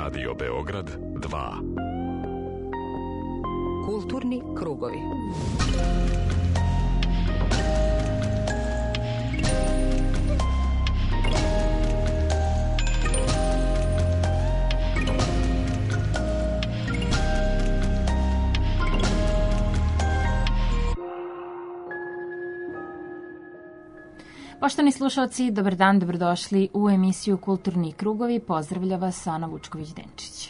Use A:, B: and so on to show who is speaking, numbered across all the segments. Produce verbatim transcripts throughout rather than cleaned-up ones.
A: Radio Beograd dva.
B: Kulturni krugovi.
C: Poštovani slušalci, dobar dan, dobrodošli u emisiju Kulturni krugovi. Pozdravlja vas Ana Vučković-Denčić.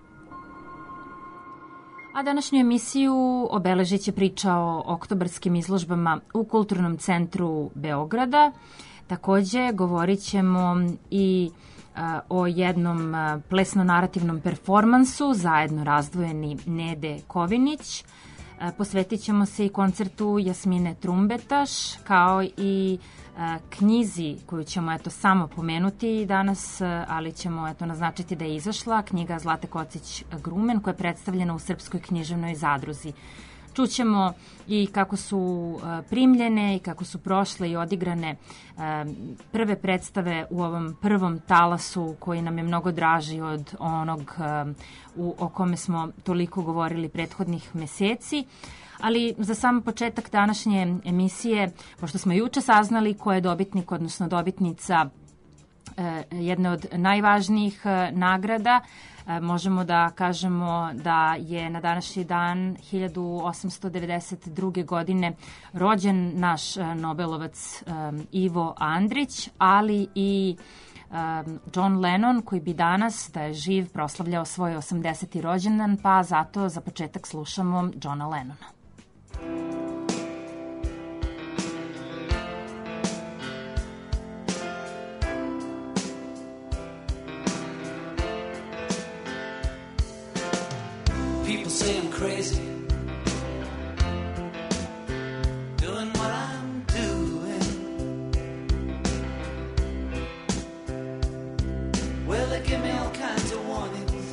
C: A današnju emisiju obeležit će priča o oktobarskim izložbama u Kulturnom centru Beograda. Takođe, govorit ćemo i a, o jednom a, plesno-narativnom performansu, zajedno razdvojeni Nede Kovinić. A, posvetit ćemo se i koncertu Jasmine Trumbetaš, kao i knjizi koju ćemo eto samo pomenuti danas, ali ćemo eto naznačiti da je izašla, knjiga Zlate Kocić Grumen, koja je predstavljena u Srpskoj književnoj zadruzi. Čućemo i kako su primljene i kako su prošle i odigrane prve predstave u ovom prvom talasu koji nam je mnogo draži od onog u, o kome smo toliko govorili prethodnih meseci. Ali za sam početak današnje emisije, pošto smo juče saznali ko je dobitnik, odnosno dobitnica e, jedne od najvažnijih e, nagrada, e, možemo da kažemo da je na današnji dan hiljadu osamsto devedeset druge. godine rođen naš e, Nobelovac e, Ivo Andrić, ali i e, John Lennon, koji bi danas, da je živ, proslavljao svoj osamdeseti rođendan, pa zato za početak slušamo Johna Lennona.
D: People say I'm crazy, doing what I'm doing. Well, they give me all kinds of warnings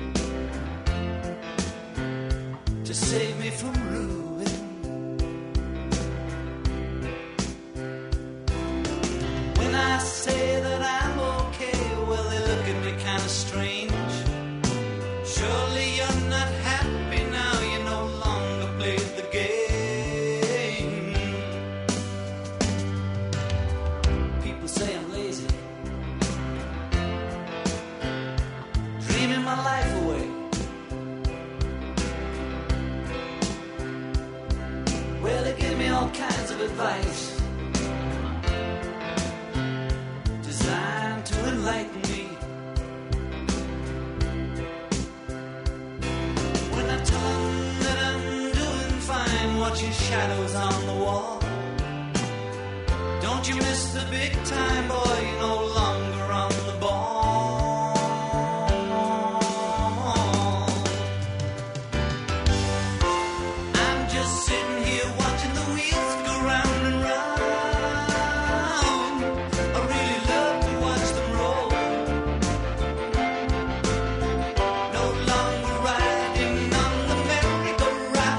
D: to save me from ruin. When I say that I'm okay, well, they look at me kind of strange. Surely you're not happy now, you no longer play the game. People say I'm lazy, dreaming my life away. Well, they give me all kinds of advice designed to enlighten me. When I tell them that I'm doing fine, watching shadows on the wall. Don't you miss the big time, boy, you're no longer on the ball. I'm just sitting here watching the wheels go round and round. I really love to watch them roll. No longer riding on the merry-go-round.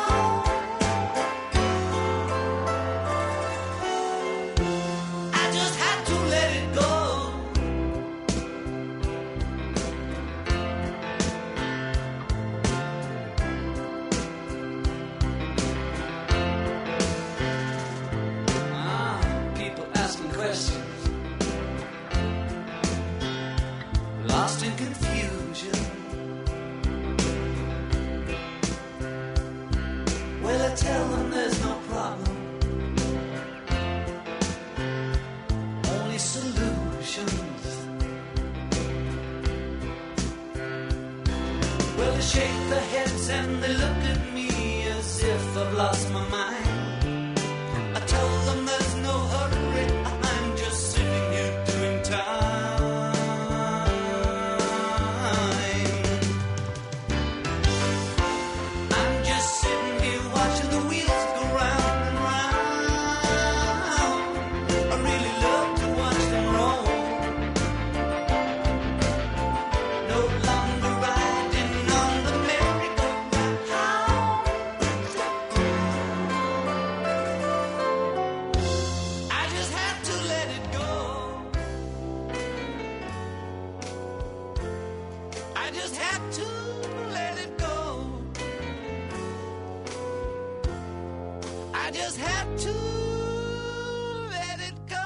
D: I just had to let it go. Ah, people asking questions, lost in confusion. Well, I tell them there's no problem, only solutions. Well, they shake their heads and they look at me as if I've lost my mind. I tell them there's no hurry, I'm just sitting here doing time. I'm just sitting here watching the wheels go round and round. I really love to watch them roll. No longer riding on the merry-go-round. had to let it go. I just had to let it go.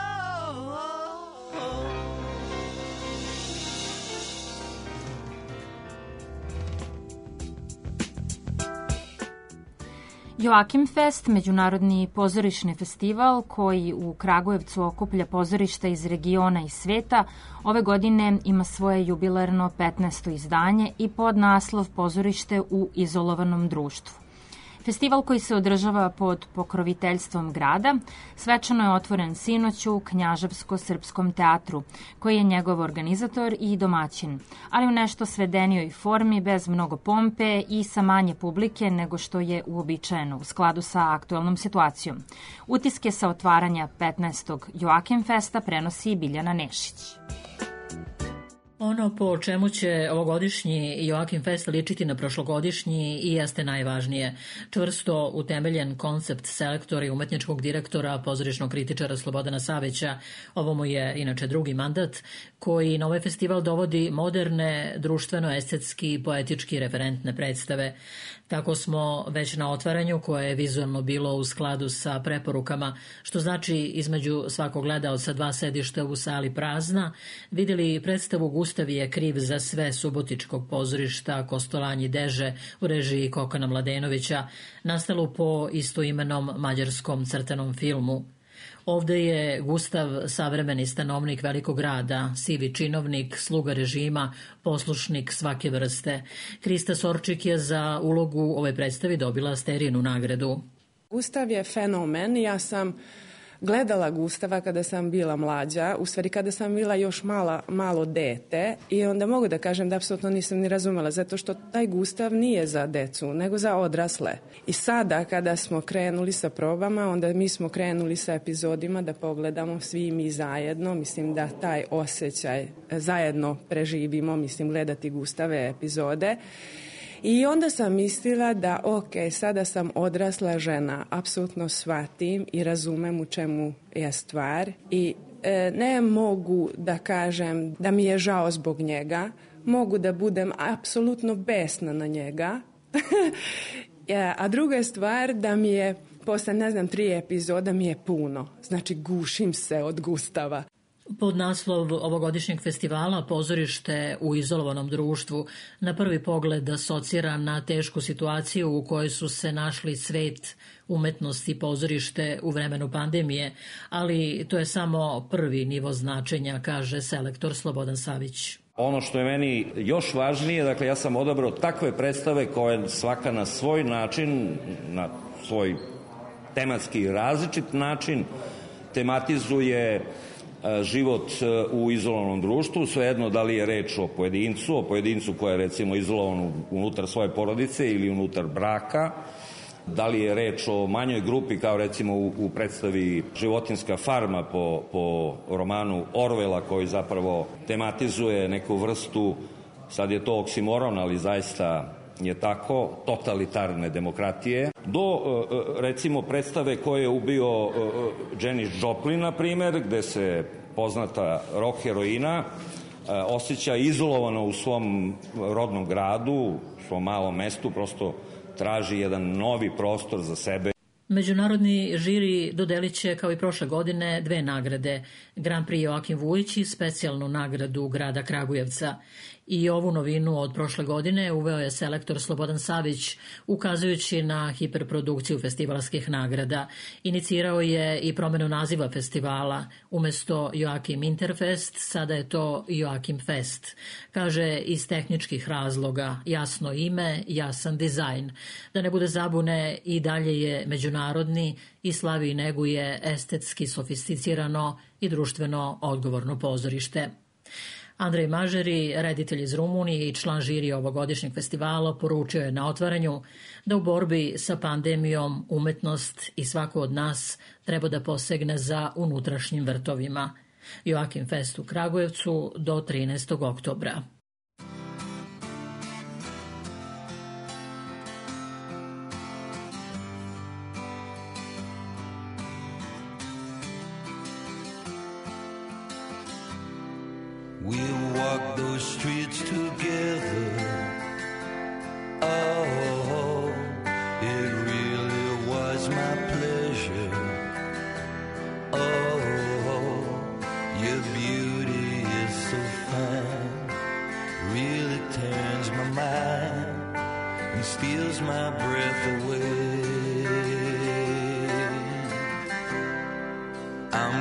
C: Joakim Fest, međunarodni pozorišni festival koji u Kragujevcu okuplja pozorišta iz regiona i sveta, ove godine ima svoje jubilarno petnaesto izdanje i podnaslov Pozorište u izolovanom društvu. Festival koji se održava pod pokroviteljstvom grada svečano je otvoren sinoć u Knjaževsko-srpskom teatru, koji je njegov organizator i domaćin, ali u nešto svedenijoj formi, bez mnogo pompe i sa manje publike nego što je uobičajeno u skladu sa aktuelnom situacijom. Utiske sa otvaranja petnaestog Joakim Festa prenosi Biljana Nešić.
E: Ono po čemu će ovogodišnji Joakim Fest ličiti na prošlogodišnji i jeste najvažnije. Čvrsto utemeljen koncept selektora i umetničkog direktora, pozorišnog kritičara Slobodana Savića, ovo mu je inače drugi mandat, koji na ovaj festival dovodi moderne, društveno-estetski i poetički referentne predstave. Tako smo već na otvaranju, koje je vizualno bilo u skladu sa preporukama, što znači između svakog gledaoca dva sedišta u sali prazna, vidjeli predstavu Gustav je kriv za sve subotičkog pozorišta Kostolanji Deže u režiji Kokana Mladenovića, nastalu po istoimenom mađarskom crtanom filmu. Ovde je Gustav savremeni stanovnik velikog grada, sivi činovnik, sluga režima, poslušnik svake vrste. Krista Sorčik je za ulogu ove predstavi dobila Sterijinu nagradu.
F: Gustav je fenomen. Ja sam gledala Gustava kada sam bila mlađa, u stvari kada sam bila još mala, malo dete, i onda mogu da kažem da apsolutno nisam ni razumela, zato što taj Gustav nije za decu, nego za odrasle. I sada kada smo krenuli sa probama, onda mi smo krenuli sa epizodima da pogledamo svi mi zajedno, mislim da taj osjećaj zajedno preživimo, mislim gledati Gustave epizode. I onda sam mislila da ok, sada sam odrasla žena, apsolutno shvatim i razumem u čemu je stvar i e, ne mogu da kažem da mi je žao zbog njega, mogu da budem apsolutno besna na njega, a druga je stvar da mi je posle, ne znam, tri epizoda mi je puno, znači gušim se od Gustava.
E: Pod naslov ovogodišnjeg festivala Pozorište u izolovanom društvu na prvi pogled asocira na tešku situaciju u kojoj su se našli svet, umetnost i pozorište u vremenu pandemije, ali to je samo prvi nivo značenja, kaže selektor Slobodan Savić.
G: Ono što je meni još važnije, dakle ja sam odabrao takve predstave koje svaka na svoj način, na svoj tematski različit način tematizuje život u izolovanom društvu, svejedno da li je reč o pojedincu, o pojedincu koja je recimo izolovan unutar svoje porodice ili unutar braka, da li je reč o manjoj grupi kao recimo u, u predstavi Životinjska farma po, po romanu Orwella koji zapravo tematizuje neku vrstu, sad je to oksimoron, ali zaista je tako, totalitarne demokratije, do recimo predstave koje je ubio Janis Joplin, na primer, gde se poznata rock heroina osjeća izolovano u svom rodnom gradu, u svom malom mestu, prosto traži jedan novi prostor za sebe.
E: Međunarodni žiri dodelit će, kao i prošle godine, dve nagrade. Grand Prix Joakim Vujić i specijalnu nagradu grada Kragujevca. I ovu novinu od prošle godine uveo je selektor Slobodan Savić, ukazujući na hiperprodukciju festivalskih nagrada. Inicirao je i promenu naziva festivala. Umesto Joakim Interfest, sada je to Joakim Fest. Kaže, iz tehničkih razloga, jasno ime, jasan dizajn. Da ne bude zabune, i dalje je međunarodni i slavi i neguje estetski sofisticirano i društveno odgovorno pozorište. Andrej Mažeri, reditelj iz Rumunije i član žirija ovogodišnjeg festivala, poručio je na otvaranju da u borbi sa pandemijom umetnost i svako od nas treba da posegne za unutrašnjim vrtovima. Joakim Fest u Kragujevcu do trinaestog oktobra.
D: We'll walk those streets together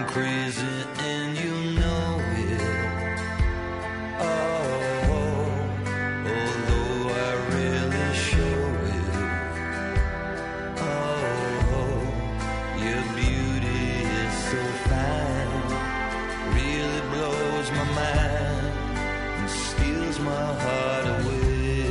D: crazy and you know it. Oh, although I really show it. Oh, your beauty is so fine, really blows my mind and steals my heart away.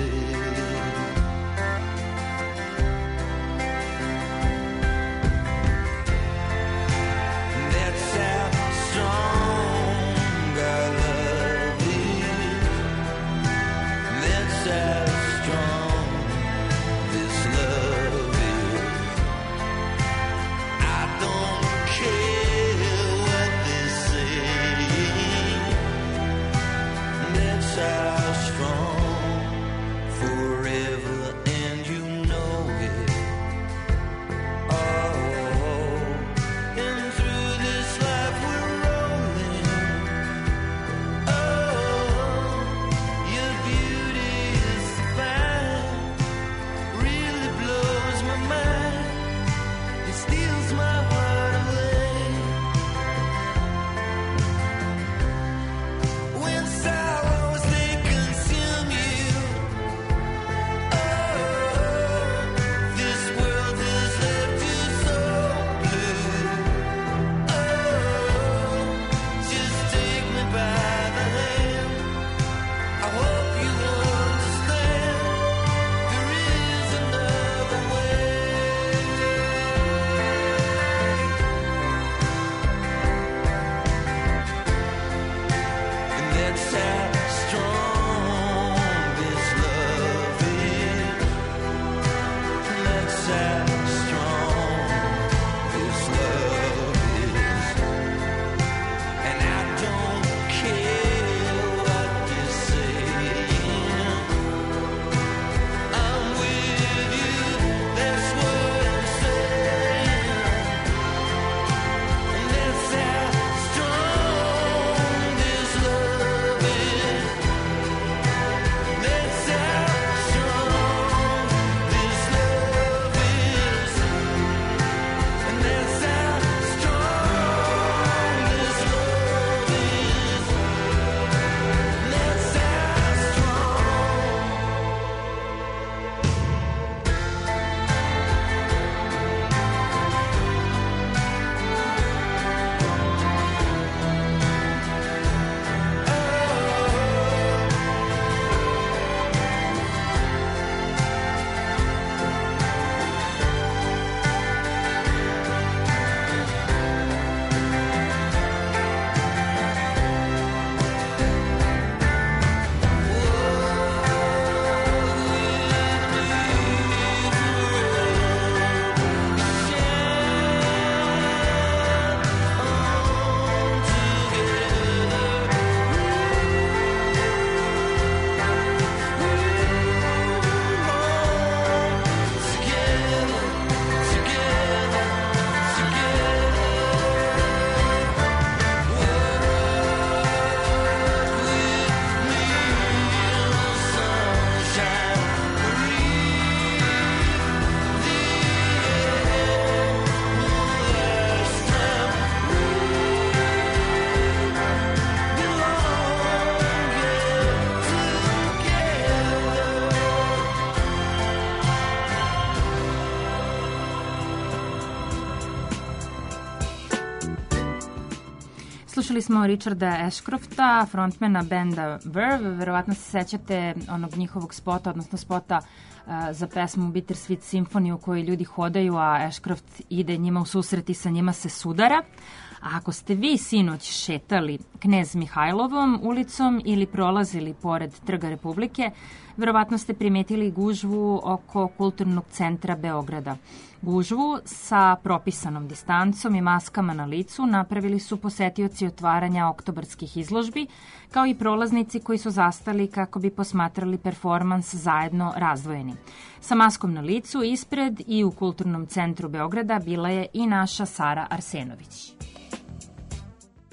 C: Slušali smo Richarda Ashcrofta, frontmana benda Verve. Verovatno se sećate onog njihovog spota, odnosno spota uh, za pesmu Bittersweet Symphony u kojoj ljudi hodaju, a Ashcroft ide njima u susret i sa njima se sudara. A ako ste vi sinoć šetali Knez Mihajlovom ulicom ili prolazili pored Trga Republike, verovatno ste primetili gužvu oko Kulturnog centra Beograda. Gužvu sa propisanom distancom i maskama na licu napravili su posetioci otvaranja oktobarskih izložbi, kao i prolaznici koji su zastali kako bi posmatrali performans zajedno razdvojeni. Sa maskom na licu ispred i u Kulturnom centru Beograda bila je i naša Sara Arsenović.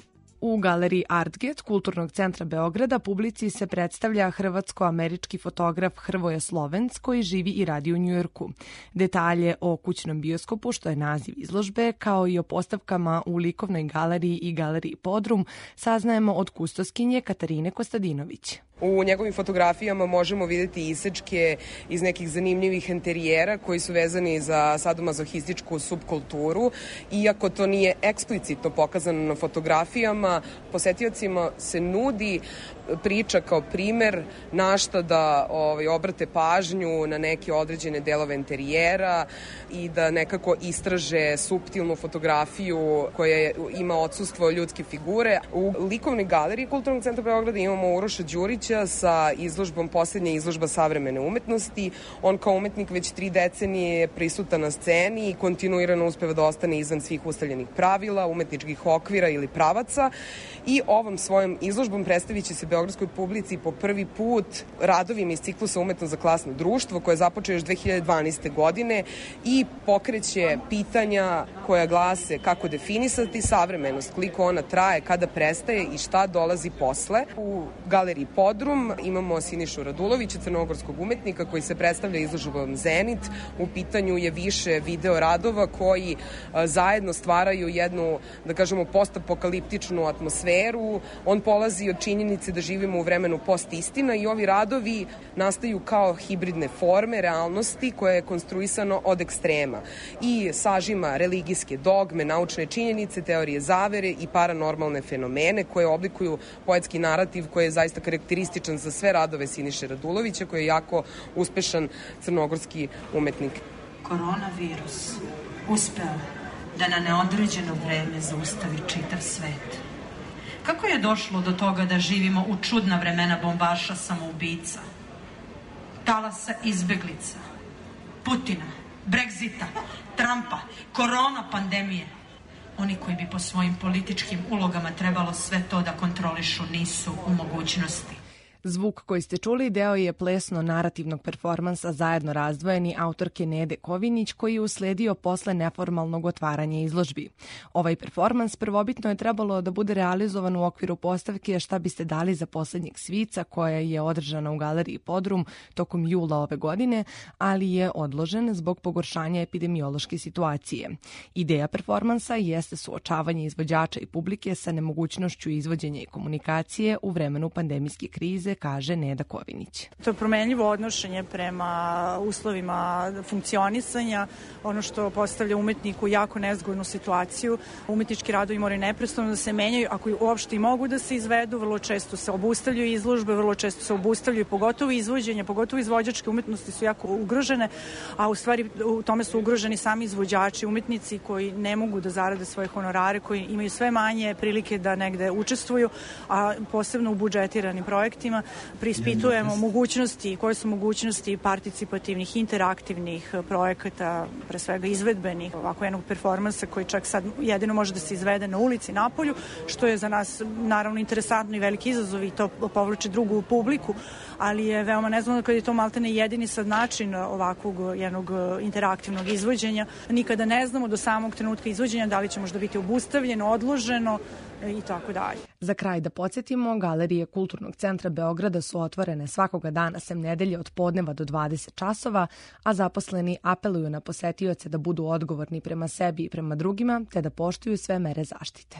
H: U galeriji Artget Kulturnog centra Beograda publici se predstavlja hrvatsko-američki fotograf Hrvoje Slovenc koji živi i radi u Njujorku. Detalje o kućnom bioskopu, što je naziv izložbe, kao i o postavkama u likovnoj galeriji i galeriji Podrum, saznajemo od kustoskinje Katarine Kostadinović.
I: U njegovim fotografijama možemo vidjeti isečke iz nekih zanimljivih interijera koji su vezani za sadomazohističku subkulturu. Iako to nije eksplicitno pokazano na fotografijama, posetiocima se nudi priča kao primer na šta da ovaj, obrate pažnju na neke određene delove interijera i da nekako istraže suptilnu fotografiju koja ima odsustvo ljudske figure. U likovnoj galeriji Kulturnog centra Beograda imamo Uroša Đurića sa izložbom Poslednja izložba savremene umetnosti. On kao umetnik već tri decenije je prisutan na sceni i kontinuirano uspeva da ostane izvan svih ustaljenih pravila, umetničkih okvira ili pravaca i ovom svojom izložbom predstavit će se beogradskoj publici po prvi put radovima iz ciklusa Umetnost za klasno društvo koje je započeo još dve hiljade dvanaeste. godine i pokreće pitanja koja glase kako definisati savremenost, koliko ona traje, kada prestaje i šta dolazi posle. U galeriji Podrum imamo Sinišu Radulovića, crnogorskog umetnika koji se predstavlja izložbom Zenit. U pitanju je više video radova koji a, zajedno stvaraju jednu, da kažemo, postapokaliptičnu atmosferu. On polazi od činjenice da živimo u vremenu post-istina i ovi radovi nastaju kao hibridne forme realnosti koje je konstruisano od ekstrema i sažima religijske dogme, naučne činjenice, teorije zavere i paranormalne fenomene koje oblikuju poetski narativ koji je zaista karakterističan za sve radove Siniše Radulovića, koji je jako uspešan crnogorski umetnik.
J: Koronavirus uspeo da na neodređeno vreme zaustavi čitav svet. Kako je došlo do toga da živimo u čudna vremena bombaša samoubica, talasa izbeglica, Putina, Brexita, Trumpa, korona pandemije? Oni koji bi po svojim političkim ulogama trebalo sve to da kontrolišu nisu u mogućnosti.
H: Zvuk koji ste čuli deo je plesno-narativnog performansa zajedno razdvojeni autorke Nede Kovinić koji je usledio posle neformalnog otvaranja izložbi. Ovaj performans prvobitno je trebalo da bude realizovan u okviru postavke Šta biste dali za poslednjeg svica koja je održana u galeriji Podrum tokom jula ove godine, ali je odložen zbog pogoršanja epidemiološke situacije. Ideja performansa jeste suočavanje izvođača i publike sa nemogućnošću izvođenja i komunikacije u vremenu pandemijske krize, kaže Neda Kovinić.
K: To je promenljivo odnošenje prema uslovima funkcionisanja, ono što postavlja umetniku jako nezgodnu situaciju. Umetnički radovi moraju neprestano da se menjaju, ako uopšte i mogu da se izvedu, vrlo često se obustavljaju izložbe, vrlo često se obustavljaju pogotovo izvođenja, pogotovo izvođačke umetnosti su jako ugrožene, a u stvari u tome su ugroženi sami izvođači, umetnici koji ne mogu da zarade svoje honorare, koji imaju sve manje prilike da negde učestvuju, a posebno u budžetiranim projektima. Prispitujemo mogućnosti, koje su mogućnosti participativnih, interaktivnih projekata, pre svega izvedbenih, ovako jednog performansa koji čak sad jedino može da se izvede na ulici, na polju, što je za nas naravno interesantno i veliki izazov i to povlači drugu publiku, ali je veoma nezgodno kada je to maltene jedini sad način ovakvog jednog interaktivnog izvođenja. Nikada ne znamo do samog trenutka izvođenja da li će možda biti obustavljeno, odloženo i tako dalje.
H: Za kraj da podsjetimo, galerije Kulturnog centra Beograda su otvorene svakoga dana sem nedelje od podneva do dvadeset časova, a zaposleni apeluju na posetioce da budu odgovorni prema sebi i prema drugima, te da poštuju sve mere zaštite.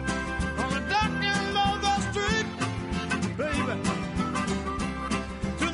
D: To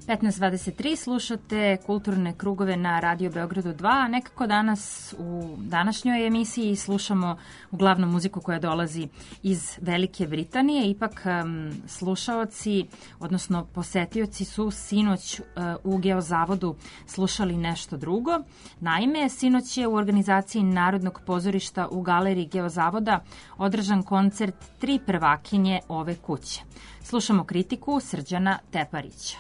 C: petnaest dvadeset tri slušate Kulturne krugove na Radio Beogradu dva. Nekako danas u današnjoj emisiji slušamo uglavnom muziku koja dolazi iz Velike Britanije. Ipak um, slušaoci, odnosno posetioci su sinoć uh, u Geozavodu slušali nešto drugo. Naime, sinoć je u organizaciji Narodnog pozorišta u galeriji Geozavoda održan koncert tri prvakinje ove kuće. Slušamo kritiku Srđana Teparića.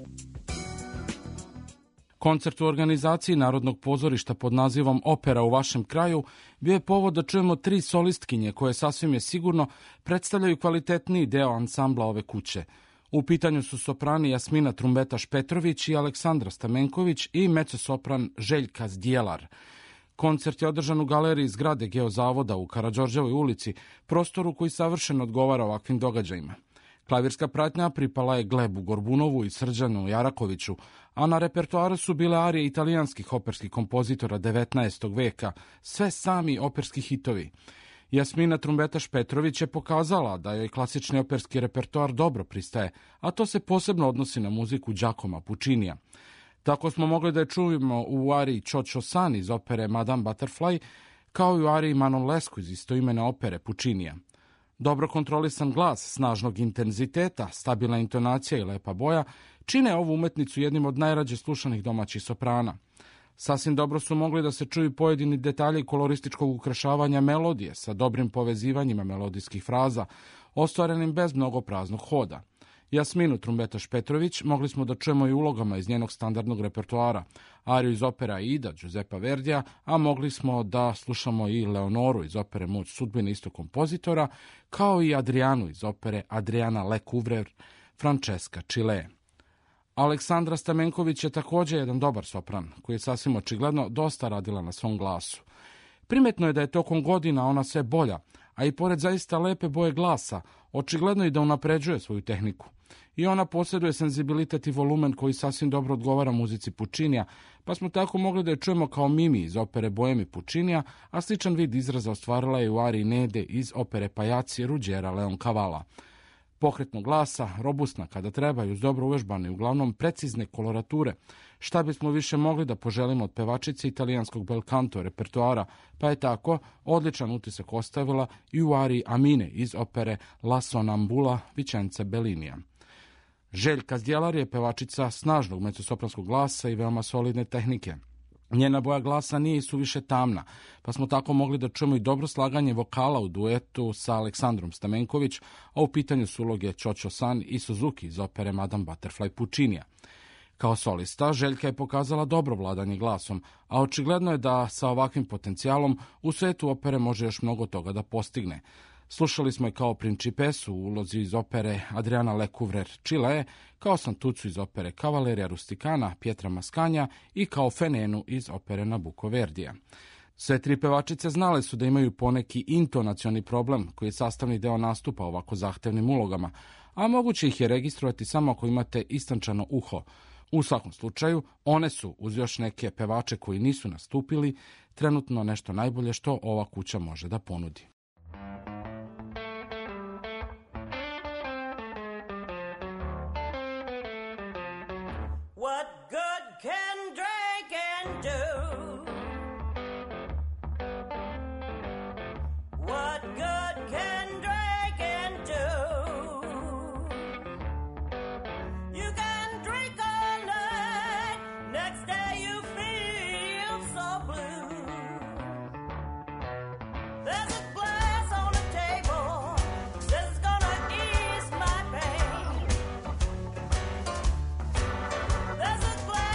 L: Koncert u organizaciji Narodnog pozorišta pod nazivom Opera u vašem kraju bio je povod da čujemo tri solistkinje koje sasvim je sigurno predstavljaju kvalitetniji deo ansambla ove kuće. U pitanju su soprani Jasmina Trumbetaš-Petrović i Aleksandra Stamenković i mecosopran Željka Zdjelar. Koncert je održan u galeriji zgrade Geozavoda u Karađorđevoj ulici, prostoru koji savršeno odgovara ovakvim događajima. Klavirska pratnja pripala je Glebu Gorbunovu i Srđanu Jarakoviću, a na repertoaru su bile arije italijanskih operskih kompozitora devetnaestog veka, sve sami operski hitovi. Jasmina Trumbetaš-Petrović je pokazala da joj klasični operski repertoar dobro pristaje, a to se posebno odnosi na muziku Giacomo Puccinija. Tako smo mogli da je čujemo u ariji Čočo San iz opere Madame Butterfly, kao i u ariji Manon Lescaut iz istoimene opere Puccinija. Dobro kontrolisan glas, snažnog intenziteta, stabilna intonacija i lepa boja čine ovu umetnicu jednim od najrađe slušanih domaćih soprana. Sasvim dobro su mogli da se čuju pojedini detalji kolorističkog ukrašavanja melodije sa dobrim povezivanjima melodijskih fraza, ostvarenim bez mnogo praznog hoda. Jasminu Trumbetaš-Petrović mogli smo da čujemo i ulogama iz njenog standardnog repertoara, ariju iz opere Aida Giuseppa Verdija, a mogli smo da slušamo i Leonoru iz opere Moć sudbine istog kompozitora, kao i Adrianu iz opere Adriana Lecouvreur Francesca Chile. Aleksandra Stamenković je također jedan dobar sopran, koji je sasvim očigledno dosta radila na svom glasu. Primetno je da je tokom godina ona sve bolja, a i pored zaista lepe boje glasa, očigledno i da unapređuje svoju tehniku. I ona posjeduje senzibilitet i volumen koji sasvim dobro odgovara muzici Puccinija, pa smo tako mogli da je čujemo kao Mimi iz opere Boemi Puccinija, a sličan vid izraza ostvarila je u ariji Nede iz opere Pajaci Ruđera Leoncavala. Pokretnog glasa, robustna kada treba i uz dobro uvežbane i uglavnom precizne kolorature, šta bismo više mogli da poželimo od pevačice italijanskog bel canto repertoara, pa je tako odličan utisak ostavila i u ariji Amine iz opere La Sonnambula Vicence Bellinija. Željka Zdjelar je pevačica snažnog mecosopranskog glasa i veoma solidne tehnike. Njena boja glasa nije suviše tamna, pa smo tako mogli da čujemo i dobro slaganje vokala u duetu sa Aleksandrom Stamenković, a u pitanju su uloge Čočo San i Suzuki iz opere Madame Butterfly Puccinija. Kao solista, Željka je pokazala dobro vladanje glasom, a očigledno je da sa ovakvim potencijalom u svetu opere može još mnogo toga da postigne. Slušali smo je kao principesu u ulozi iz opere Adriana Lecouvreur Chile, kao Santucu iz opere Cavalleria Rusticana Pietra Mascagna i kao Fenenu iz opere Nabucco Verdija. Sve tri pevačice znale su da imaju poneki intonacioni problem koji je sastavni deo nastupa ovako zahtevnim ulogama, a moguće ih je registrovati samo ako imate istančano uho. U svakom slučaju, one su, uz još neke pevače koji nisu nastupili, trenutno nešto najbolje što ova kuća može da ponudi.
M: What good can drinking do? What good can drinking do? You can drink all night, next day you feel so blue. There's a glass on the table, says it's gonna ease my pain. There's a glass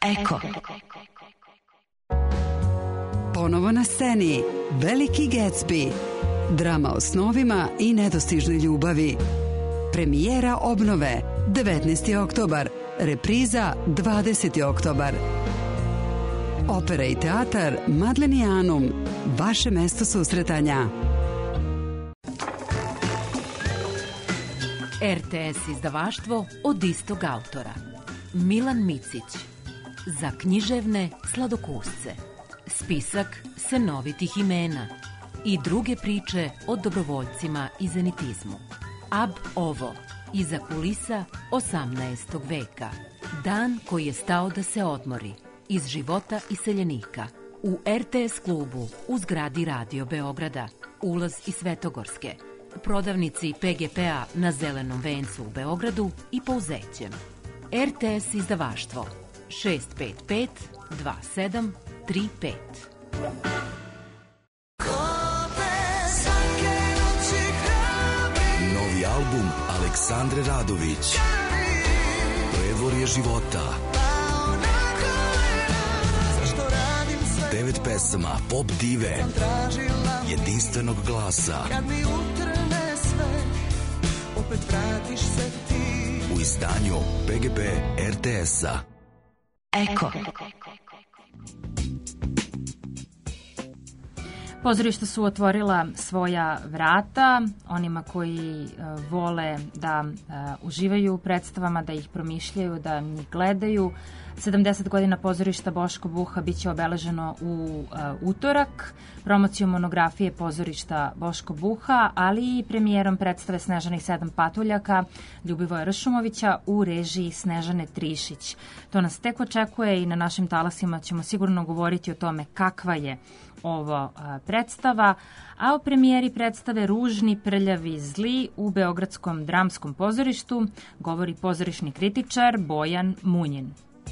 N: Eko. Ponovo na sceni Veliki Gatsby. Drama o snovima i nedostižnoj ljubavi. Premijera obnove devetnaesti oktobar. Repriza dvadeseti oktobar. Opera i teatar Madlenianum. Vaše mesto susretanja.
O: R T S izdavaštvo od istog autora. Milan Micić. Za književne sladokusce. Spisak senovitih imena i druge priče o dobrovoljcima i zenitizmu. Ab ovo. Iza kulisa osamnaestog veka. Dan koji je stao da se odmori. Iz života iseljenika. U R T S klubu u zgradi Radio Beograda. Ulaz iz Svetogorske. Prodavnici P G P-a na Zelenom vencu u Beogradu i Pouzećem. R T S izdavaštvo šest pet pet dva sedam tri pet.
P: Novi album Aleksandre Radović. Predvorje života. Devet pesama pop dive jedinstvenog glasa. U izdanju P G P R T S-a.
N: Eko.
C: Pozorišta su otvorila svoja vrata onima koji uh, vole da uh, uživaju u predstavama, da ih promišljaju, da njih gledaju. sedamdeset godina pozorišta Boško Buha biće obeleženo u uh, utorak promocijom monografije pozorišta Boško Buha, ali i premijerom predstave Snežanih sedam patuljaka Ljubivoja Ršumovića u režiji Snežane Trišić. To nas tek očekuje i na našim talasima ćemo sigurno govoriti o tome kakva je ovo predstava, a o premijeri predstave Ružni, prljavi, zli u Beogradskom dramskom pozorištu govori pozorišni kritičar Bojan Munjin.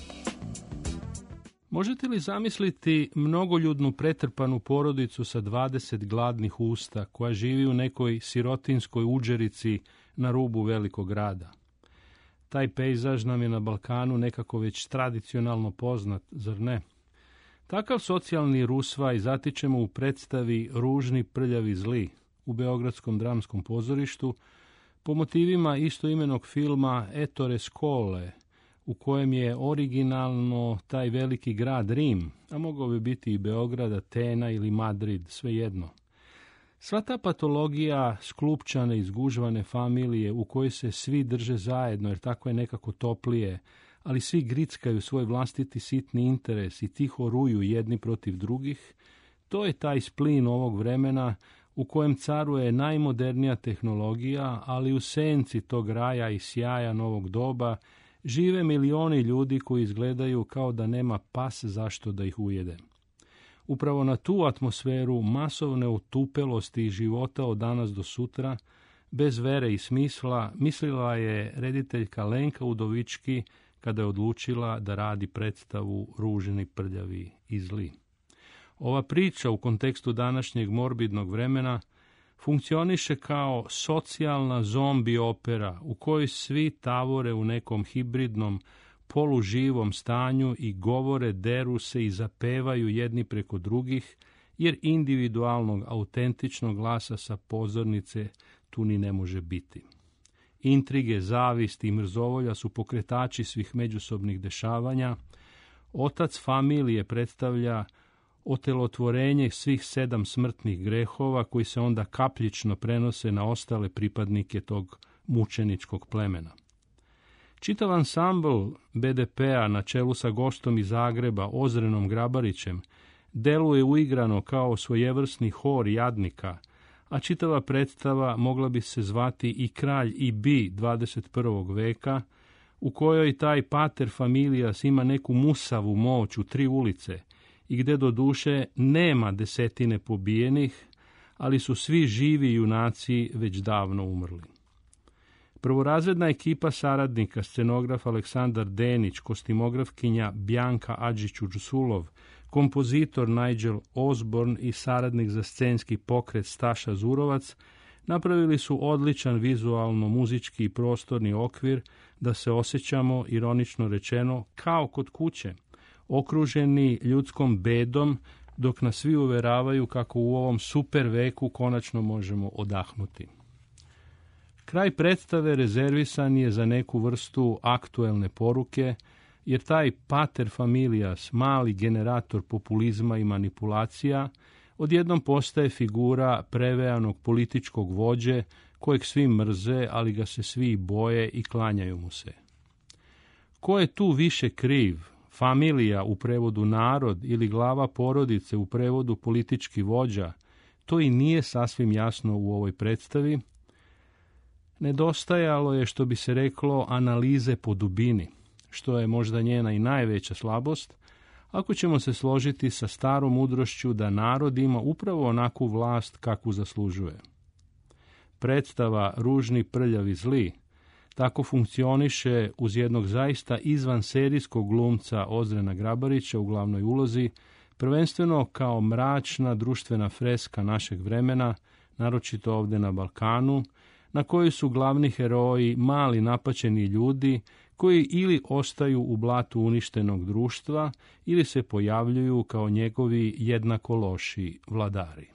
Q: Možete li zamisliti mnogoljudnu pretrpanu porodicu sa dvadeset gladnih usta koja živi u nekoj sirotinskoj udžerici na rubu velikog grada? Taj pejzaž nam je na Balkanu nekako već tradicionalno poznat, zar ne? Takav socijalni rusvaj zatičemo u predstavi Ružni, prljavi, zli u Beogradskom dramskom pozorištu po motivima istoimenog filma Ettore Scolle, u kojem je originalno taj veliki grad Rim, a mogao bi biti i Beograd, Atena ili Madrid, svejedno. Sva ta patologija sklupčane, izgužvane familije u kojoj se svi drže zajedno, jer tako je nekako toplije, ali svi grickaju svoj vlastiti sitni interes i tiho ruju jedni protiv drugih, to je taj splin ovog vremena u kojem caruje najmodernija tehnologija, ali u senci tog raja i sjaja novog doba žive milioni ljudi koji izgledaju kao da nema pas zašto da ih ujede. Upravo na tu atmosferu masovne otupelosti i života od danas do sutra, bez vere i smisla, mislila je rediteljka Lenka Udovički kada je odlučila da radi predstavu Ružni, prljavi i zli. Ova priča u kontekstu današnjeg morbidnog vremena funkcioniše kao socijalna zombi opera u kojoj svi tavore u nekom hibridnom, poluživom stanju i govore, deru se i zapevaju jedni preko drugih, jer individualnog, autentičnog glasa sa pozornice tu ni ne može biti. Intrige, zavisti i mrzovolja su pokretači svih međusobnih dešavanja. Otac familije predstavlja otelotvorenje svih sedam smrtnih grehova koji se onda kapljično prenose na ostale pripadnike tog mučeničkog plemena. Čitav ansambl B D P-a na čelu sa gostom iz Zagreba, Ozrenom Grabarićem, deluje uigrano kao svojevrsni hor jadnika, a čitava predstava mogla bi se zvati i Kralj i Bi dvadeset prvog veka, u kojoj taj pater familijas ima neku musavu moć u tri ulice i gde do duše nema desetine pobijenih, ali su svi živi junaci već davno umrli. Prvorazredna ekipa saradnika, scenograf Aleksandar Denić, kostimografkinja Bjanka Adžić-Uđusulov, kompozitor Nigel Osborne i saradnik za scenski pokret Staša Zurovac, napravili su odličan vizualno-muzički i prostorni okvir da se osjećamo, ironično rečeno, kao kod kuće, okruženi ljudskom bedom, dok nas svi uveravaju kako u ovom super veku konačno možemo odahnuti. Kraj predstave rezervisan je za neku vrstu aktuelne poruke, jer taj pater familias, mali generator populizma i manipulacija, odjednom postaje figura prevejanog političkog vođe kojeg svi mrze, ali ga se svi boje i klanjaju mu se. Ko je tu više kriv? Familija u prevodu narod ili glava porodice u prevodu politički vođa? To i nije sasvim jasno u ovoj predstavi. Nedostajalo je, što bi se reklo, analize po dubini, što je možda njena i najveća slabost, ako ćemo se složiti sa starom mudrošću da narod ima upravo onakvu vlast kakvu zaslužuje. Predstava Ružni, prljavi, zli tako funkcioniše uz jednog zaista izvanserijskog glumca Ozrena Grabarića u glavnoj ulozi, prvenstveno kao mračna društvena freska našeg vremena, naročito ovdje na Balkanu, na kojoj su glavni heroji mali napaćeni ljudi koji ili ostaju u blatu uništenog društva ili se pojavljuju kao njegovi jednako loši vladari.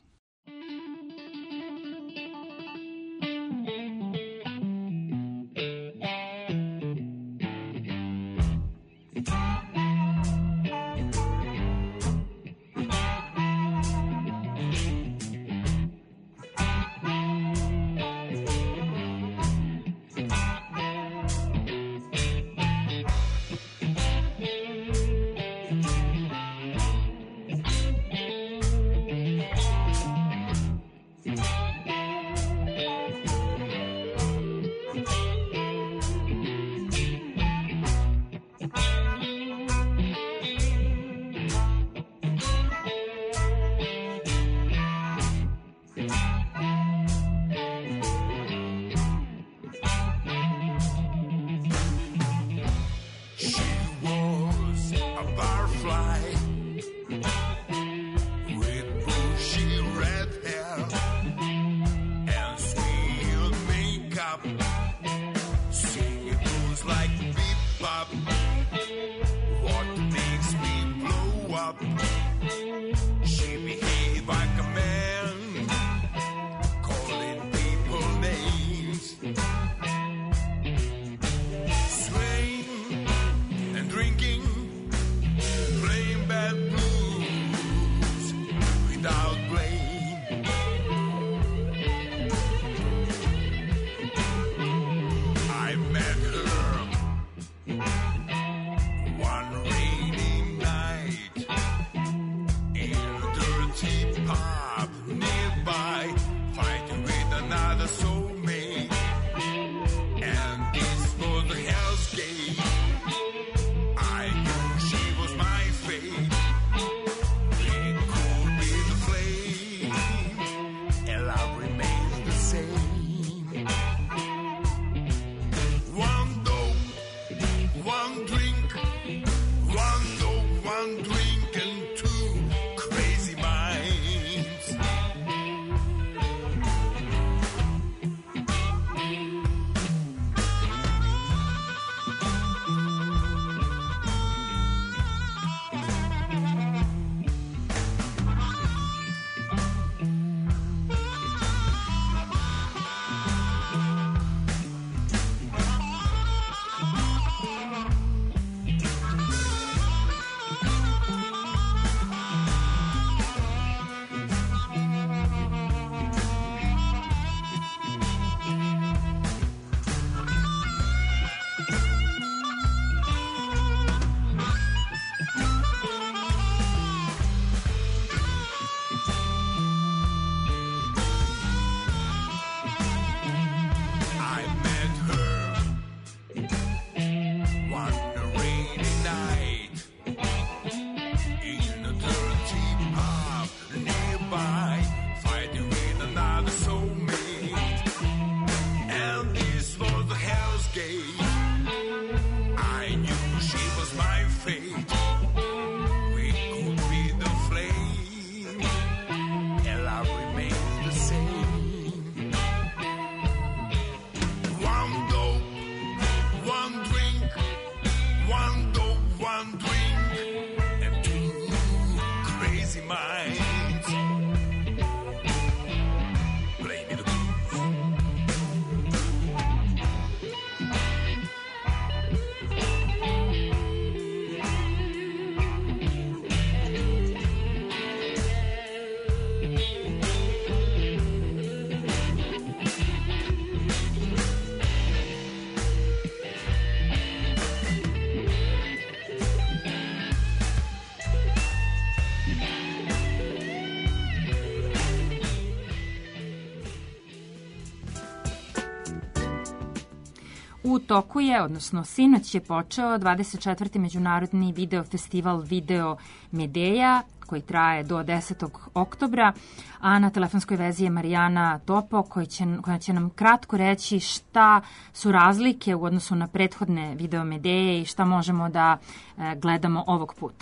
C: U toku je, odnosno sinoć je počeo dvadeset četvrti međunarodni video festival Video Medeja koji traje do desetog oktobra, a na telefonskoj vezi je Marijana Topo koja će, koja će nam kratko reći šta su razlike u odnosu na prethodne Video Medeje i šta možemo da e, gledamo ovog puta.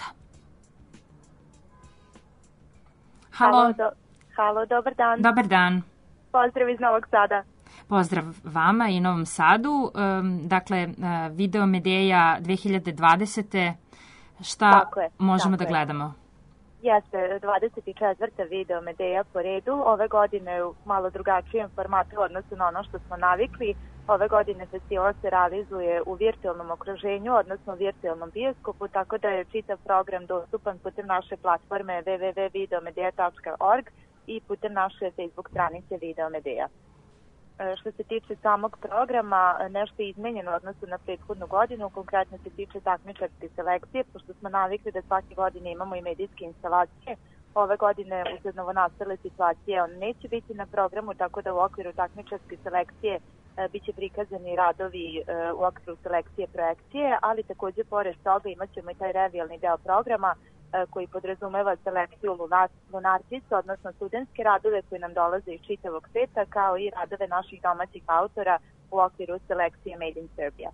C: Halo.
R: Halo, do, halo, dobar dan.
C: Dobar dan.
R: Pozdrav iz Novog Sada.
C: Pozdrav vama i Novom Sadu. Dakle, Video Medeja dve hiljade dvadesete. Šta
R: tako je,
C: možemo
R: tako
C: da gledamo?
R: Jeste, dvadeset četvrta Video Medeja po redu. Ove godine u malo drugačijem formatu u odnosu na ono što smo navikli. Ove godine festival se realizuje u virtualnom okruženju, odnosno u virtualnom bioskopu, tako da je čitav program dostupan putem naše platforme w w w tačka video medeja tačka org i putem naše Facebook stranice Video Medeja. Što se tiče samog programa, nešto je izmenjeno u odnosu na prethodnu godinu, konkretno se tiče takmičarske selekcije, pošto smo navikli da svake godine imamo i medijske instalacije. Ove godine, usled novonastale situacije, on neće biti na programu, tako da u okviru takmičarske selekcije e, biće prikazani radovi e, u okviru selekcije projekcije, ali takođe pored toga imat ćemo i taj revijalni deo programa e, koji podrazumeva selekciju Lunartisa, odnosno studentske radove koji nam dolaze iz čitavog sveta, kao i radove naših domaćih autora u okviru selekcije Made in Serbia.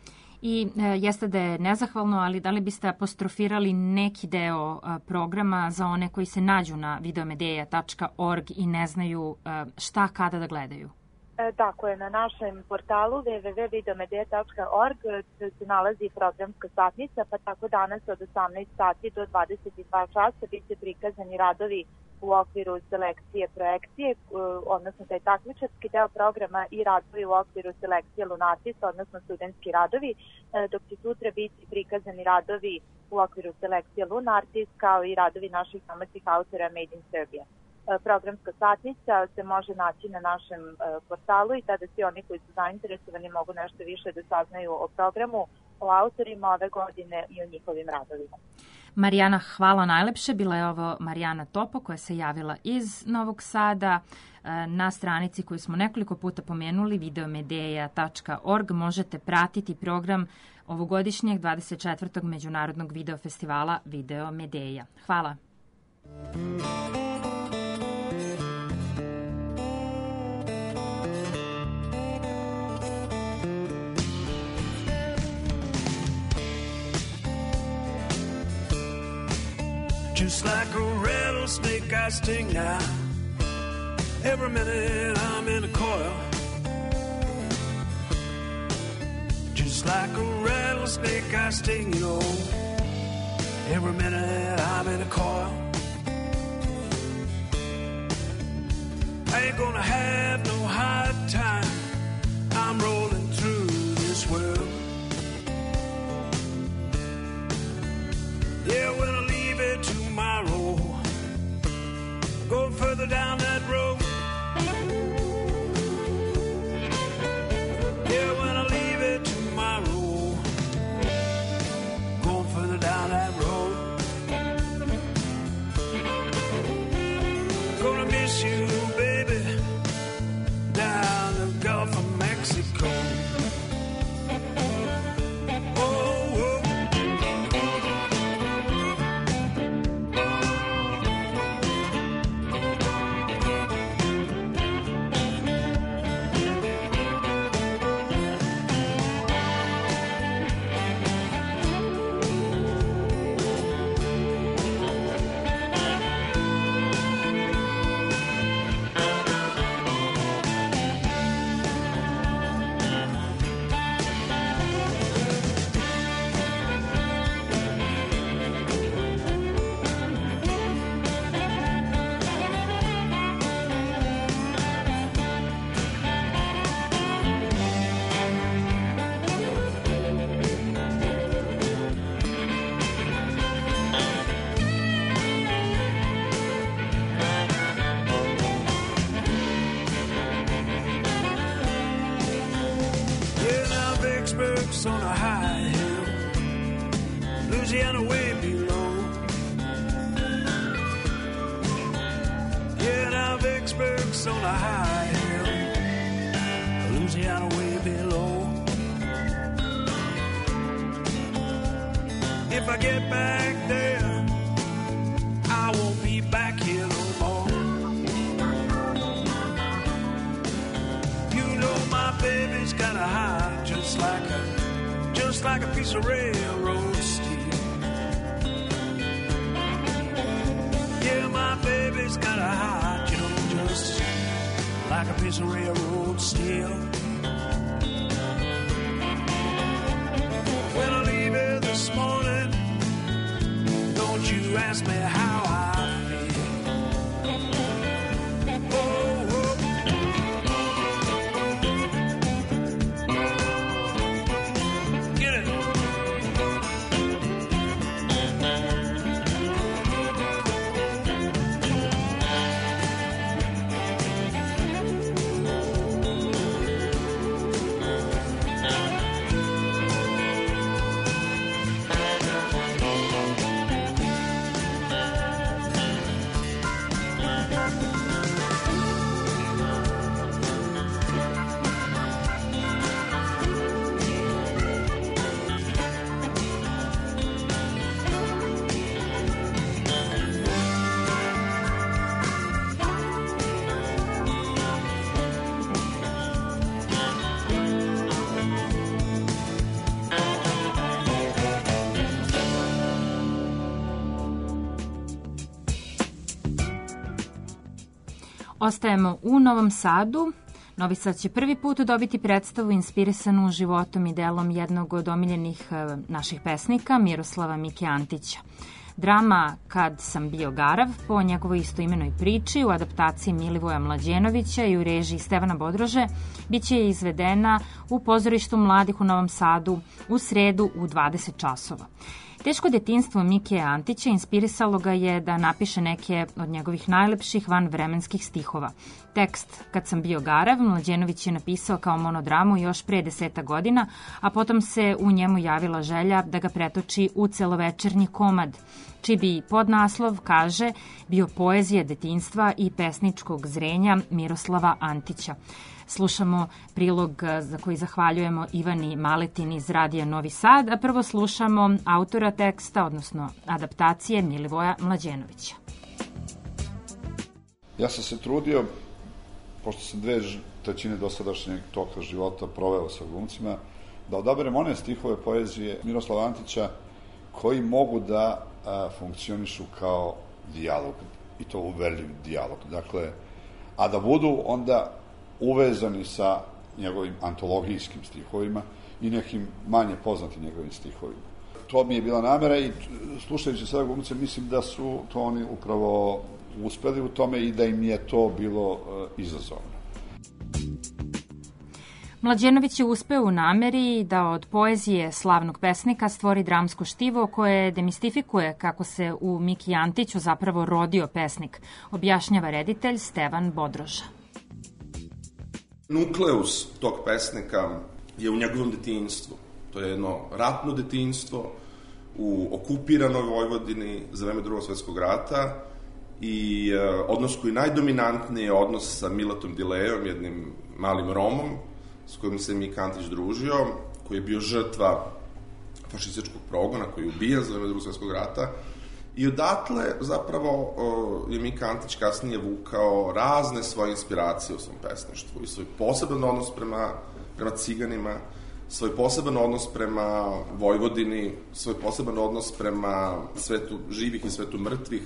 C: I e, jeste da je nezahvalno, ali da li biste apostrofirali neki deo e, programa za one koji se nađu na video medeja tačka org i ne znaju e, šta kada da gledaju?
R: E, tako je, na našem portalu w w w tačka video medeja tačka org se nalazi programska satnica, pa tako danas od osamnaest sati do dvadeset dva časa biće prikazani radovi u okviru selekcije projekcije, odnosno taj takmičarski deo programa i radovi u okviru selekcije Lunartisa, odnosno studentski radovi, dok će sutra biti prikazani radovi u okviru selekcije Lunartis, kao i radovi naših domaćih autora Made in Serbia. Programska satnica se može naći na našem portalu i tada svi oni koji su zainteresovani mogu nešto više da saznaju o programu, o autorima ove godine i o njihovim radovima.
C: Marijana, hvala najlepše. Bila je ovo Marijana Topo koja se javila iz Novog Sada. Na stranici koju smo nekoliko puta pomenuli, video medeja tačka org, možete pratiti program ovogodišnjeg dvadeset četvrtog međunarodnog video festivala Video Medeja. Hvala.
S: Just like a rattlesnake, I sting now. Every minute I'm in a coil. Just like a rattlesnake, I sting, you know. Every minute I'm in a coil. I ain't gonna have no hard time. I'm rolling through this world. Yeah, when I leave it tomorrow, go further down that road. Yeah, when I leave it tomorrow, go further down that road. Gonna miss you, baby, down the Gulf of Mexico. On a high hill, Louisiana way below. Yeah, now Vicksburg's on a high hill, Louisiana way below. if I get back there, I won't be back here no more. You know my baby's got a heart just like a, just like a piece of railroad steel. Yeah, my baby's got a heart, you know, just like a piece of railroad steel. When I leave here this morning, don't you ask me how I feel. Oh, oh. Get it.
C: Ostajemo u Novom Sadu. Novi Sad će prvi put dobiti predstavu inspirisanu životom i delom jednog od omiljenih naših pesnika, Miroslava Mike Antića. Drama Kad sam bio garav, po njegovoj istoimenoj priči, u adaptaciji Milivoja Mlađenovića i u režiji Stevana Bodrože, biće izvedena u pozorištu mladih u Novom Sadu u sredu u dvadeset časova. Teško detinjstvo Mike Antića inspirisalo ga je da napiše neke od njegovih najlepših vanvremenskih stihova. Tekst Kad sam bio garav Mlađenović je napisao kao monodramu još pre deseta godina, a potom se u njemu javila želja da ga pretoči u celovečernji komad, čiji bi podnaslov, kaže, bio poezija detinjstva i pesničkog zrenja Miroslava Antića. Slušamo prilog za koji zahvaljujemo Ivani Maletin iz Radija Novi Sad, a prvo slušamo autora teksta, odnosno adaptacije Milivoja Mlađenovića.
T: Ja sam se trudio, pošto sam dve trećine dosadašnjeg toka života proveo sa glumcima, da odaberem one stihove poezije Miroslava Antića koji mogu da a, funkcionišu kao dijalog, i to uverljiv dijalog. Dakle, a da budu onda uvezani sa njegovim antologijskim stihovima i nekim manje poznatim njegovim stihovima. To mi je bila namera i slušajući sada glumce mislim da su to oni upravo uspeli u tome i da im je to bilo uh, izazovno.
C: Mlađenović je uspeo u nameri da od poezije slavnog pesnika stvori dramsko štivo koje demistifikuje kako se u Miki Antiću zapravo rodio pesnik, objašnjava reditelj Stevan Bodroža.
U: Nukleus tog pesnika je u njegovom detinjstvu. To je jedno ratno detinjstvo u okupiranoj Vojvodini za vreme Drugog svetskog rata i e, odnos koji najdominantniji je odnos sa Milatom Dilejom, jednim malim Romom s kojim se Mika Antić družio, koji je bio žrtva fašističkog progona, koji je ubijen za vreme Drugog svetskog rata. I odatle zapravo o, je Mika Antić kasnije vukao razne svoje inspiracije u svom pesništvu i svoj poseban odnos prema, prema ciganima, svoj poseban odnos prema Vojvodini, svoj poseban odnos prema svetu živih i svetu mrtvih.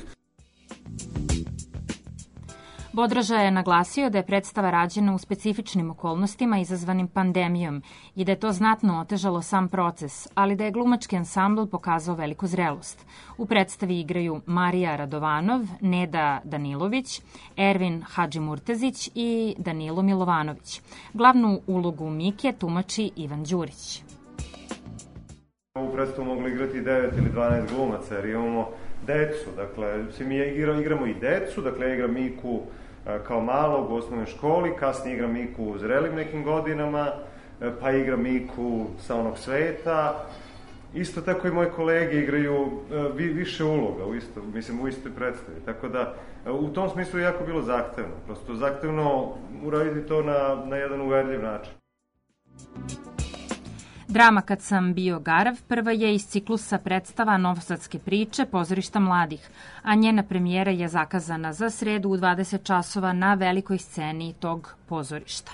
C: Bodroža je naglasio da je predstava rađena u specifičnim okolnostima izazvanim pandemijom i da je to znatno otežalo sam proces, ali da je glumački ansambl pokazao veliku zrelost. U predstavi igraju Marija Radovanov, Neda Danilović, Ervin Hadžimurtezić i Danilo Milovanović. Glavnu ulogu Mike tumači Ivan Đurić.
V: Ovu predstavu mogli igrati devet ili dvanaest glumaca jer imamo decu, dakle, svi mi igramo i decu, dakle, ja igram Miku kao malog u osnovnoj školi, kasnije igram Miku u zrelim nekim godinama, pa igram Miku sa onog sveta. Isto tako i moji kolege igraju više uloga, u isto, mislim, u istoj predstavi. Tako da, u tom smislu je jako bilo zahtevno. Prosto zahtevno uraditi to na, na jedan uverljiv način.
C: Drama Kad sam bio garav prva je iz ciklusa predstava Novosadske priče pozorišta mladih, a njena premijera je zakazana za sredu u dvadeset časova na velikoj sceni tog pozorišta.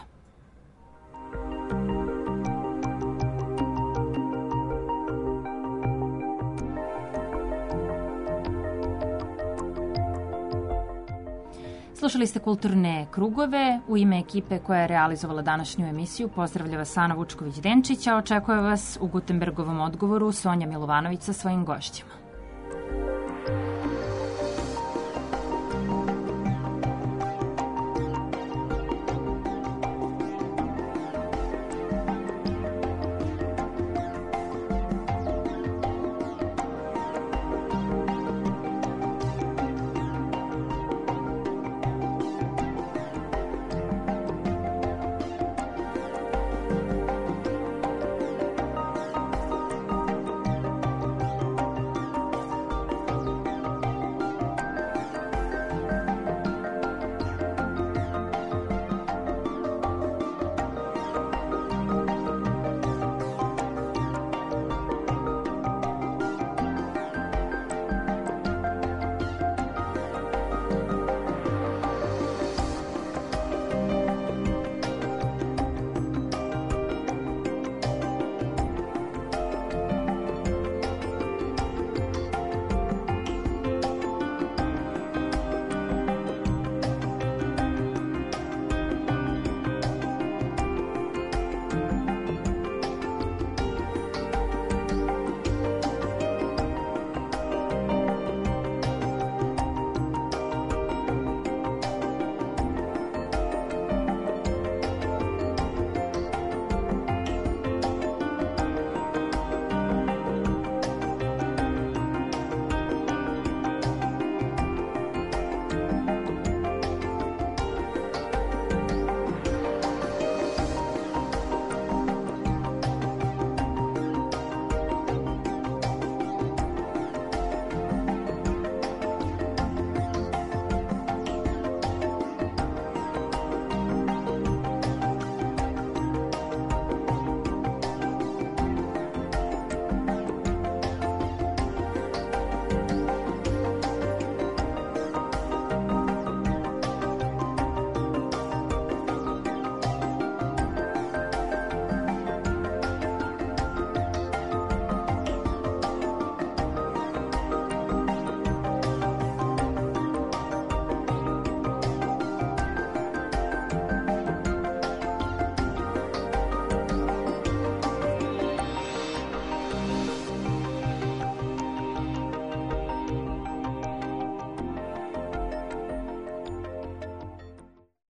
C: Slušali ste Kulturne krugove. U ime ekipe koja je realizovala današnju emisiju pozdravlja vas Ana Vučković-Denčić, a očekuje vas u Gutenbergovom odgovoru Sonja Milovanović sa svojim gošćima.